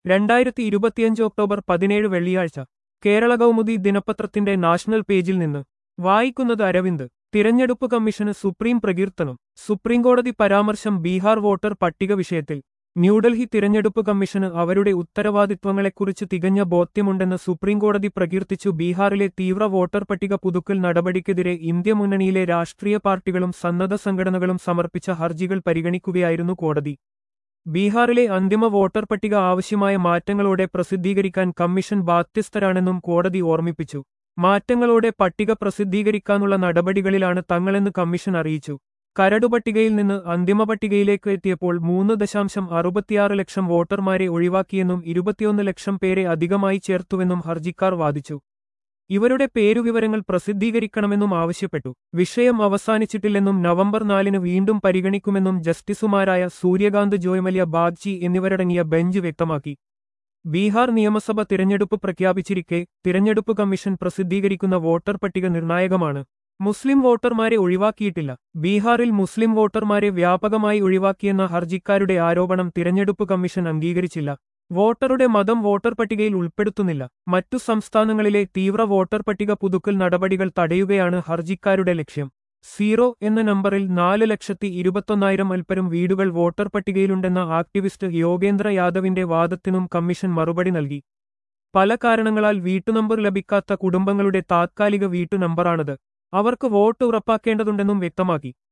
2025 October 17 വെള്ളിയാഴ്ച കേരള കൗമുദി ദിനപത്രത്തിന്റെ national പേജിൽ നിന്ന് വായിക്കുന്നത് അരവിന്ദ്. തിരഞ്ഞെടുപ്പ് കമ്മീഷന് സുപ്രീം പ്രകീർത്തനം. സുപ്രീംകോടതി പരാമർശം ബീഹാർ വോട്ടർ പട്ടിക വിഷയത്തിൽ. ന്യൂഡൽഹി തിരഞ്ഞെടുപ്പ് കമ്മീഷന് അവരുടെ ഉത്തരവാദിത്വങ്ങളെക്കുറിച്ച് തികഞ്ഞ ബോധ്യമുണ്ടെന്ന് സുപ്രീംകോടതി പ്രകീർത്തിച്ചു. ബീഹാറിലെ തീവ്ര വോട്ടർ പട്ടിക പുതുക്കൽ നടപടിക്കെതിരെ ഇന്ത്യ മുന്നണിയിലെ രാഷ്ട്രീയ പാർട്ടികളും സന്നദ്ധ സംഘടനകളും സമർപ്പിച്ച ഹർജികൾ പരിഗണിക്കുകയായിരുന്നു കോടതി. ബീഹാറിലെ അന്തിമ വോട്ടർ പട്ടിക ആവശ്യമായ മാറ്റങ്ങളോടെ പ്രസിദ്ധീകരിക്കാൻ കമ്മീഷൻ ബാധ്യസ്ഥരാണെന്നും കോടതി ഓർമ്മിപ്പിച്ചു. മാറ്റങ്ങളോടെ പട്ടിക പ്രസിദ്ധീകരിക്കാനുള്ള നടപടികളിലാണ് തങ്ങളെന്ന് കമ്മീഷൻ അറിയിച്ചു. കരടുപട്ടികയിൽ നിന്ന് അന്തിമ പട്ടികയിലേക്ക് എത്തിയപ്പോൾ 3.66 ലക്ഷം വോട്ടർമാരെ ഒഴിവാക്കിയെന്നും 21 ലക്ഷം പേരെ അധികമായി ചേർത്തുവെന്നും ഹർജിക്കാർ വാദിച്ചു. ഇവരുടെ പേരുവിവരങ്ങൾ പ്രസിദ്ധീകരിക്കണമെന്നും ആവശ്യപ്പെട്ടു. വിഷയം അവസാനിച്ചിട്ടില്ലെന്നും നവംബർ 4 വീണ്ടും പരിഗണിക്കുമെന്നും ജസ്റ്റിസുമാരായ സൂര്യകാന്ത് ജോയ്മല്യ ബാഗ്ചി എന്നിവരടങ്ങിയ ബെഞ്ച് വ്യക്തമാക്കി. ബീഹാർ നിയമസഭ തിരഞ്ഞെടുപ്പ് പ്രഖ്യാപിച്ചിരിക്കെ തിരഞ്ഞെടുപ്പ് കമ്മീഷൻ പ്രസിദ്ധീകരിക്കുന്ന വോട്ടർ പട്ടിക നിർണായകമാണ്. മുസ്ലിം വോട്ടർമാരെ ഒഴിവാക്കിയിട്ടില്ല. ബീഹാറിൽ മുസ്ലിം വോട്ടർമാരെ വ്യാപകമായി ഒഴിവാക്കിയെന്ന ഹർജിക്കാരുടെ ആരോപണം തിരഞ്ഞെടുപ്പ് കമ്മീഷൻ അംഗീകരിച്ചില്ല. വോട്ടറുടെ മതം വോട്ടർ പട്ടികയിൽ ഉൾപ്പെടുത്തുന്നില്ല. മറ്റു സംസ്ഥാനങ്ങളിലെ തീവ്ര വോട്ടർ പട്ടിക പുതുക്കൽ നടപടികൾ തടയുകയാണ് ഹർജിക്കാരുടെ ലക്ഷ്യം. 0 എന്ന നമ്പറിൽ 4,21,000 അൽപ്പരം വീടുകൾ വോട്ടർ പട്ടികയിലുണ്ടെന്ന ആക്ടിവിസ്റ്റ് യോഗേന്ദ്ര യാദവിന്റെ വാദത്തിനും കമ്മീഷൻ മറുപടി നൽകി. പല കാരണങ്ങളാൽ വീട്ടുനമ്പർ ലഭിക്കാത്ത കുടുംബങ്ങളുടെ താത്കാലിക വീട്ടുനമ്പറാണത്. അവർക്ക് വോട്ട് ഉറപ്പാക്കേണ്ടതുണ്ടെന്നും വ്യക്തമാക്കി.